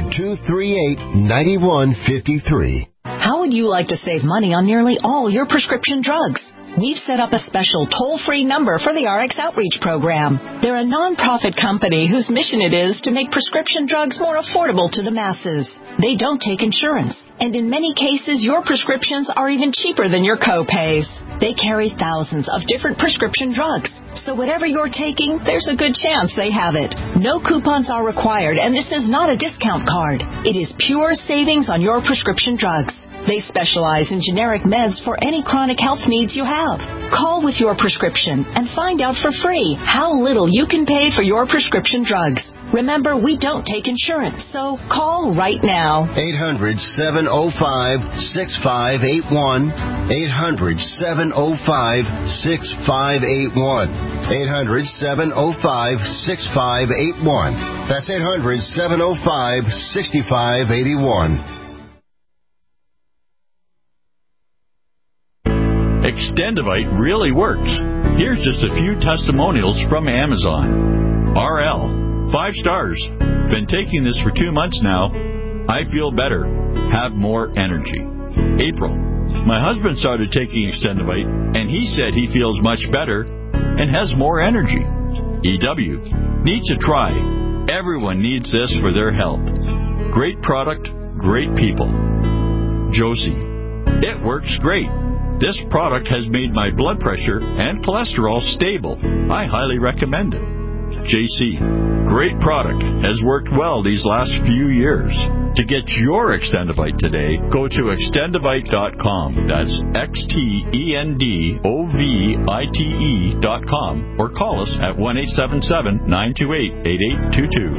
800-238-9153. How would you like to save money on nearly all your prescription drugs? We've set up a special toll-free number for the RX Outreach Program. They're a non-profit company whose mission it is to make prescription drugs more affordable to the masses. They don't take insurance, and in many cases, your prescriptions are even cheaper than your co-pays. They carry thousands of different prescription drugs, so whatever you're taking, there's a good chance they have it. No coupons are required, and this is not a discount card. It is pure savings on your prescription drugs. They specialize in generic meds for any chronic health needs you have. Call with your prescription and find out for free how little you can pay for your prescription drugs. Remember, we don't take insurance, so call right now. 800-705-6581. 800-705-6581. 800-705-6581. That's 800-705-6581. Extendivite really works. Here's just a few testimonials from Amazon. RL, 5 stars. Been taking this for 2 months now. I feel better. Have more energy. April, my husband started taking Extendivite, and he said he feels much better and has more energy. EW, need to try. Everyone needs this for their health. Great product, great people. Josie, it works great. This product has made my blood pressure and cholesterol stable. I highly recommend it. JC, great product. Has worked well these last few years. To get your Extendivite today, go to extendivite.com. That's XTENDOVITE.com or call us at 1-877-928-8822.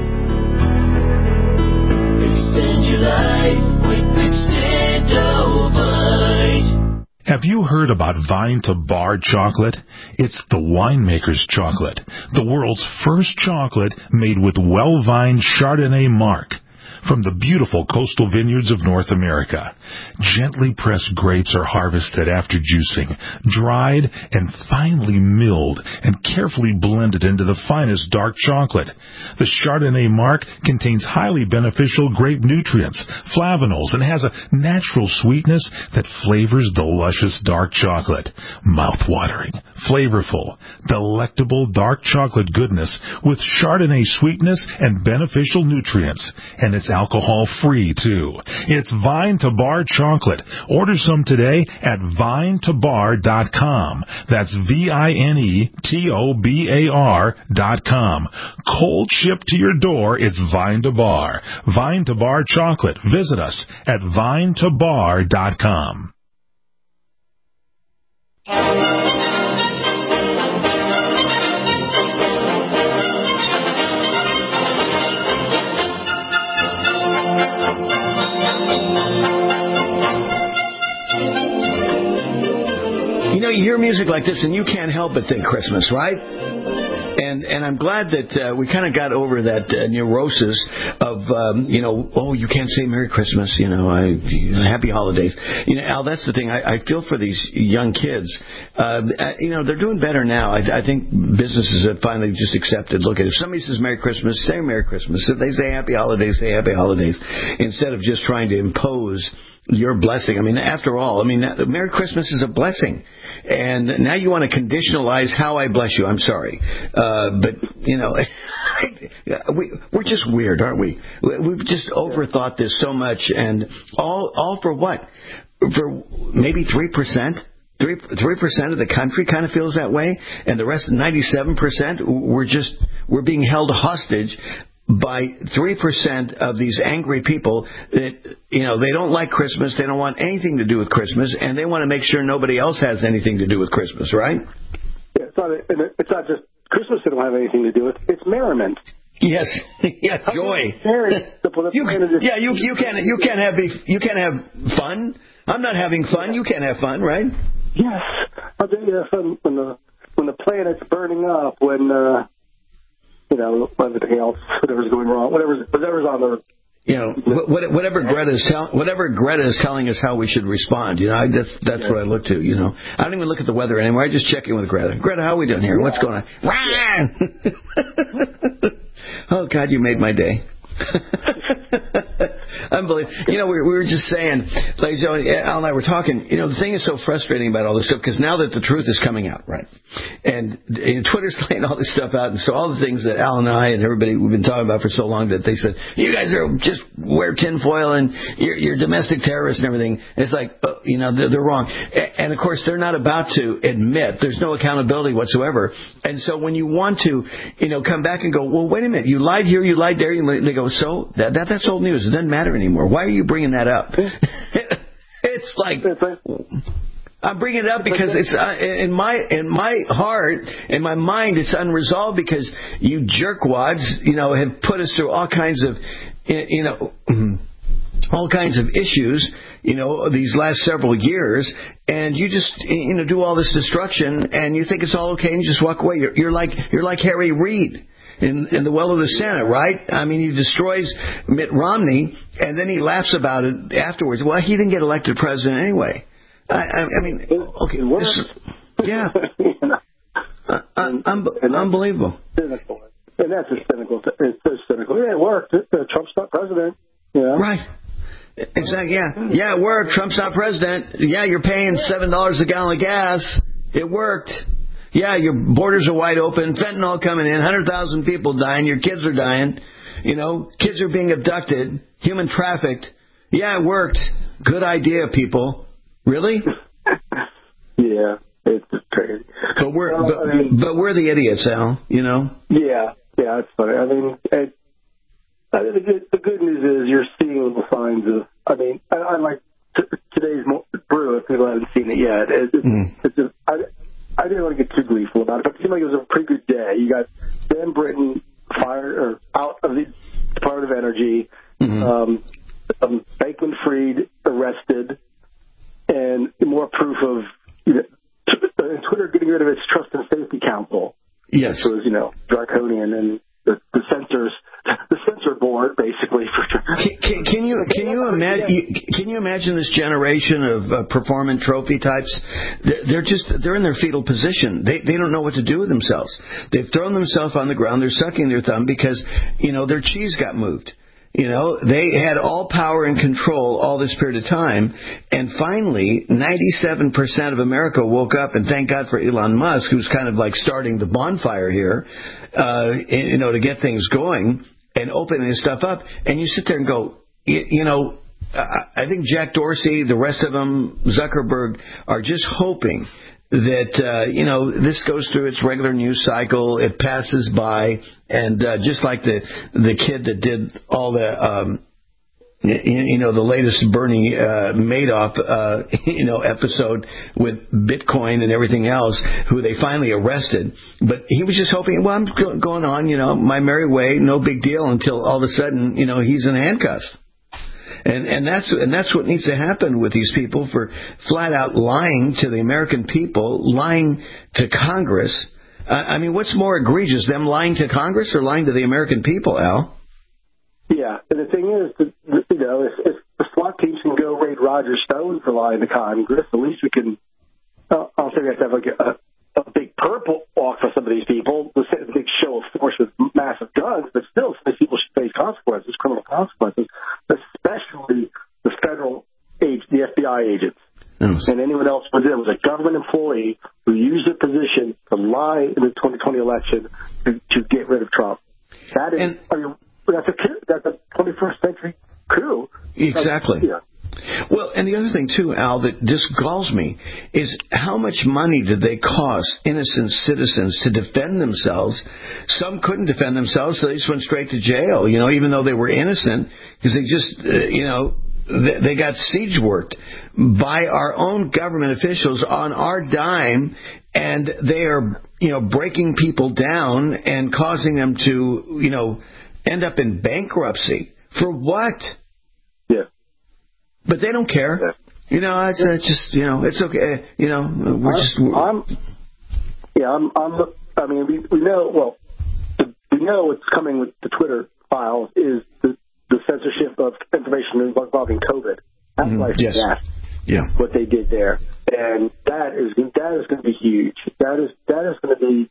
Extend your life with Extendivite. Have you heard about Vine to Bar chocolate? It's the winemaker's chocolate, the world's first chocolate made with well-vined Chardonnay marc from the beautiful coastal vineyards of North America. Gently pressed grapes are harvested after juicing, dried and finely milled and carefully blended into the finest dark chocolate. The Chardonnay marc contains highly beneficial grape nutrients, flavanols, and has a natural sweetness that flavors the luscious dark chocolate. Mouth-watering, flavorful, delectable dark chocolate goodness with Chardonnay sweetness and beneficial nutrients. And it's alcohol-free, too. It's Vine to Bar chocolate. Order some today at vinetobar.com. That's VINETOBAR.com. Cold shipped to your door, it's Vine to Bar. Vine to Bar chocolate. Visit us at vinetobar.com. You know, you hear music like this and you can't help but think Christmas, right? And I'm glad that we kind of got over that neurosis of, oh, you can't say Merry Christmas, Happy Holidays. Al, that's the thing. I feel for these young kids. They're doing better now. I think businesses have finally just accepted, look, if somebody says Merry Christmas, say Merry Christmas. If they say Happy Holidays, say Happy Holidays, instead of just trying to impose your blessing. I mean, after all, Merry Christmas is a blessing. And now you want to conditionalize how I bless you. I'm sorry. But we're just weird, aren't we? We've just overthought this so much. And all for what? For maybe 3%? 3% of the country kind of feels that way. And the rest, 97%, we're being held hostage by 3% of these angry people that, they don't like Christmas, they don't want anything to do with Christmas, and they want to make sure nobody else has anything to do with Christmas, right? Yeah, it's not just Christmas they don't have anything to do with, it's merriment. Yes, yeah, joy. You can't have fun. I'm not having fun. You can't have fun, right? Yes, I'll tell you fun when the planet's burning up, when everything else, whatever's going wrong, whatever's on the. Whatever Greta is telling us how we should respond. That's what I look to. I don't even look at the weather anymore. I just check in with Greta. Greta, how are we doing here? What's going on? Oh God, you made my day. Unbelievable. We were just saying, ladies and gentlemen, Al and I were talking, the thing is so frustrating about all this stuff, because now that the truth is coming out, right? And Twitter's laying all this stuff out, and so all the things that Al and I and everybody we've been talking about for so long, that they said, you guys are just wear tinfoil and you're domestic terrorists and everything. And it's like, they're wrong. And of course, they're not about to admit, there's no accountability whatsoever. And so when you want to, come back and go, well, wait a minute, you lied here, you lied there, they go, so that's old news. It doesn't matter anymore. Why are you bringing that up? It's like I'm bringing it up because it's in my heart, in my mind, it's unresolved because you jerkwads, have put us through all kinds of, all kinds of issues, these last several years, and you just, do all this destruction, and you think it's all okay, and you just walk away. You're like Harry Reid in the well of the Senate, right? I mean, he destroys Mitt Romney, and then he laughs about it afterwards. Well, he didn't get elected president anyway. I mean, okay, yeah, unbelievable. Cynical, and that's a cynical. It's so cynical. Yeah, it worked. Trump's not president. Right. Exactly. Yeah, it worked. Trump's not president. Yeah, you're paying $7 a gallon of gas. It worked. Yeah, your borders are wide open. Fentanyl coming in. 100,000 people dying. Your kids are dying. Kids are being abducted. Human trafficked. Yeah, it worked. Good idea, people. Really? Yeah, it's crazy. But we're the idiots, Al. Yeah, it's funny. I mean, the good news is you're seeing the signs of. I mean, I like today's brew. If people haven't seen it yet, I didn't want to get too gleeful about it, but it seemed like it was a pretty good day. You got Ben Britton fired or out of the Department of Energy, Bankman-Fried arrested. And more proof of Twitter getting rid of its Trust and Safety Council. Yes. Which was, draconian, and the censor board, basically. Can you imagine this generation of performance trophy types? They're in their fetal position. They don't know what to do with themselves. They've thrown themselves on the ground. They're sucking their thumb because, their cheese got moved. They had all power and control all this period of time, and finally, 97% of America woke up, and thank God for Elon Musk, who's kind of like starting the bonfire here, to get things going and opening this stuff up. And you sit there and go, I think Jack Dorsey, the rest of them, Zuckerberg, are just hoping that, this goes through its regular news cycle, it passes by, and just like the kid that did all the, the latest Bernie Madoff, episode with Bitcoin and everything else, who they finally arrested. But he was just hoping, well, I'm going on, my merry way, no big deal, until all of a sudden, he's in handcuffs. And that's what needs to happen with these people for flat out lying to the American people, lying to Congress. I mean, what's more egregious, them lying to Congress or lying to the American people, Al? Yeah, and the thing is, if the SWAT teams can go raid Roger Stone for lying to Congress, at least we can. I'll say we have to have like a big purple walk for some of these people, a big show of force with massive guns, but still, some of these people should face consequences, criminal consequences, especially the federal the FBI agents. And anyone else was a government employee who used their position to lie in the 2020 election to get rid of Trump. That is, that's a 21st century coup. Exactly. Yeah. Well, and the other thing, too, Al, that just galls me is how much money did they cost innocent citizens to defend themselves? Some couldn't defend themselves, so they just went straight to jail, even though they were innocent, because they just, they got siege worked by our own government officials on our dime, and they are, breaking people down and causing them to, end up in bankruptcy. For what? Yeah. But they don't care. Yeah. It's just, it's okay. We're just. I mean, we know. Well, we know what's coming with the Twitter files is the censorship of information involving COVID. That's life and death. Yeah. What they did there, and that is going to be huge. That is going to be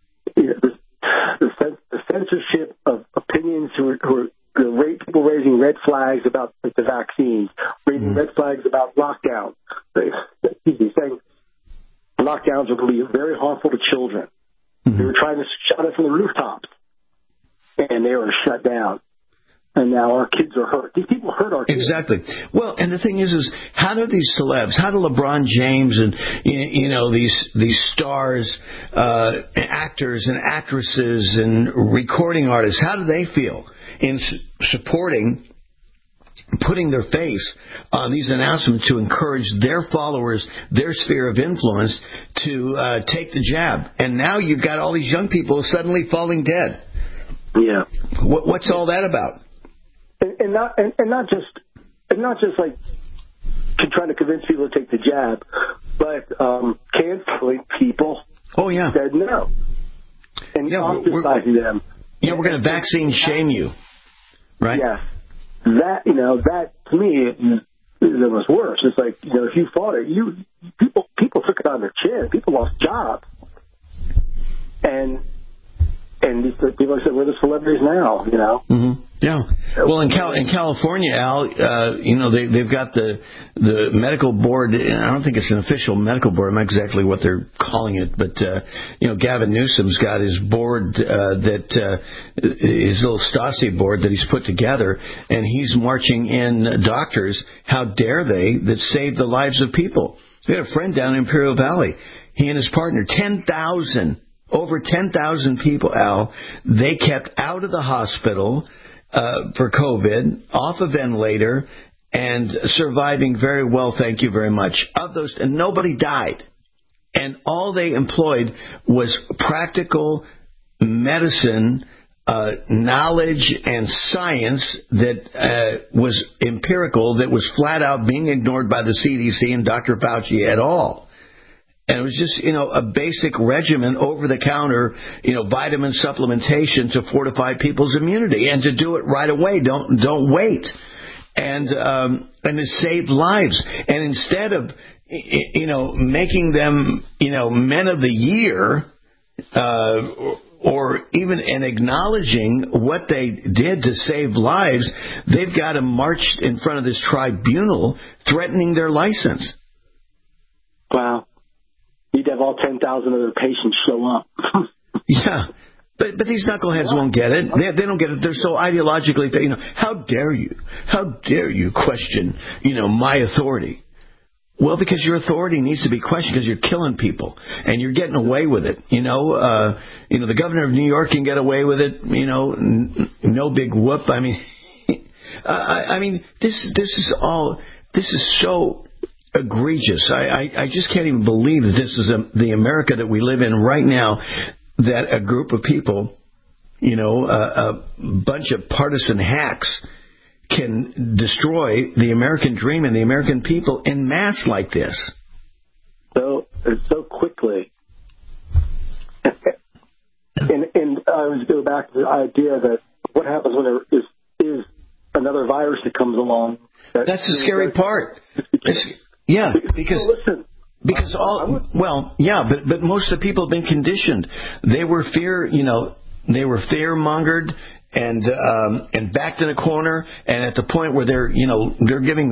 the censorship of opinions who are people raising red flags about the vaccines, raising red flags about lockdowns. Saying lockdowns are going to be very harmful to children. They were trying to shout it from the rooftops, and they were shut down. And now our kids are hurt. These people hurt our kids. Exactly. Well, and the thing is how do these celebs, how do LeBron James and these stars, actors and actresses and recording artists, how do they feel in supporting putting their face on these announcements to encourage their followers, their sphere of influence, to take the jab. And now you've got all these young people suddenly falling dead. Yeah. What's all that about? And not just like trying to convince people to take the jab, but canceling people. Oh yeah. Said no. And ostracizing them. Yeah, we're going to vaccine shame you, right? Yeah. That to me is almost worse. It's like, if you fought it, people took it on their chin. People lost jobs. And these people said, we're the celebrities now, Mm-hmm. Yeah. Well, in California, Al, they've got the medical board. I don't think it's an official medical board. I'm not exactly what they're calling it, but Gavin Newsom's got his board his little Stasi board that he's put together, and he's marching in doctors. How dare they that save the lives of people? We had a friend down in Imperial Valley. He and his partner, over 10,000 people, Al, they kept out of the hospital for COVID, off a ventilator, and surviving very well, thank you very much. Of those, and nobody died. And all they employed was practical medicine, knowledge, and science that was empirical, that was flat out being ignored by the CDC and Dr. Fauci at all. And it was just, a basic regimen, over-the-counter, vitamin supplementation to fortify people's immunity, and to do it right away. Don't wait. And it saved lives. And instead of, making them, men of the year, or even acknowledging what they did to save lives, they've got them marched in front of this tribunal threatening their license. Wow. You'd have all 10,000 of their patients show up. Yeah. But these knuckleheads won't get it. They don't get it. They're so ideologically, how dare you? How dare you question, my authority? Well, because your authority needs to be questioned, because you're killing people and you're getting away with it. The governor of New York can get away with it. No big whoop. I mean, this is so egregious. I just can't even believe that this is the America that we live in right now, that a group of people, a bunch of partisan hacks can destroy the American dream and the American people en masse like this. So quickly. And I always go back to the idea that what happens when there is another virus that comes along. That's the scary part. Yeah, because but most of the people have been conditioned. They were fear-mongered and backed in a corner, and at the point where they're giving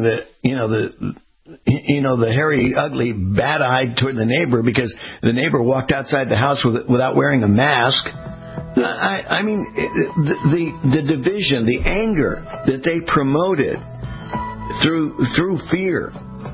the hairy, ugly, bad-eyed toward the neighbor because the neighbor walked outside the house without wearing a mask. I mean, the division, the anger that they promoted through fear.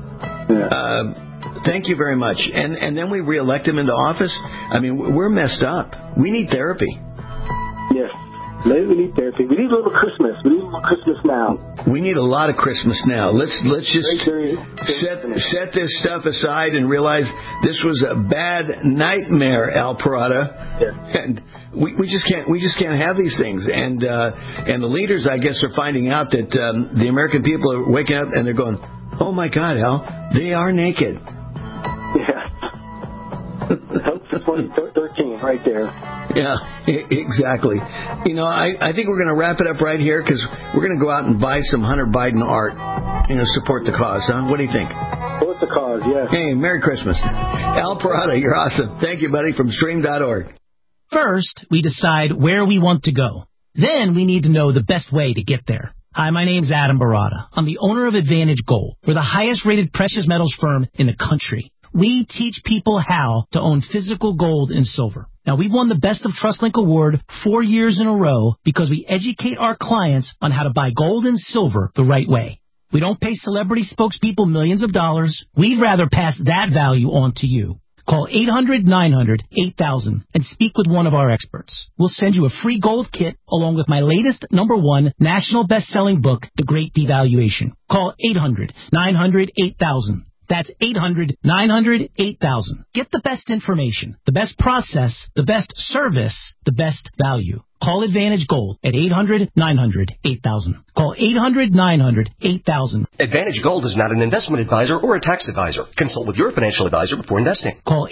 Thank you very much. And then we reelect him into office. I mean, we're messed up. We need therapy. Yes. We need therapy. We need a little Christmas. We need a little Christmas now. We need a lot of Christmas now. Let's just set this stuff aside and realize this was a bad nightmare, Al Parada. Yes. And we just can't have these things. And the leaders, I guess, are finding out that the American people are waking up and they're going, oh my God, Al, they are naked. Yeah. Hope for 2013 right there. Yeah, exactly. I think we're going to wrap it up right here because we're going to go out and buy some Hunter Biden art. Support the cause, huh? What do you think? Support the cause, yes. Hey, Merry Christmas. Al Parada, you're awesome. Thank you, buddy, from Stream.org. First, we decide where we want to go. Then we need to know the best way to get there. Hi, my name's Adam Barada. I'm the owner of Advantage Gold. We're the highest-rated precious metals firm in the country. We teach people how to own physical gold and silver. Now, we've won the Best of TrustLink Award 4 years in a row because we educate our clients on how to buy gold and silver the right way. We don't pay celebrity spokespeople millions of dollars. We'd rather pass that value on to you. Call 800-900-8000 and speak with one of our experts. We'll send you a free gold kit along with my latest #1 national best-selling book, The Great Devaluation. Call 800-900-8000. That's 800-900-8000. Get the best information, the best process, the best service, the best value. Call Advantage Gold at 800-900-8000. Call 800-900-8000. Advantage Gold is not an investment advisor or a tax advisor. Consult with your financial advisor before investing. Call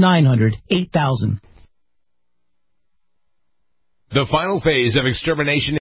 800-900-8000. The final phase of extermination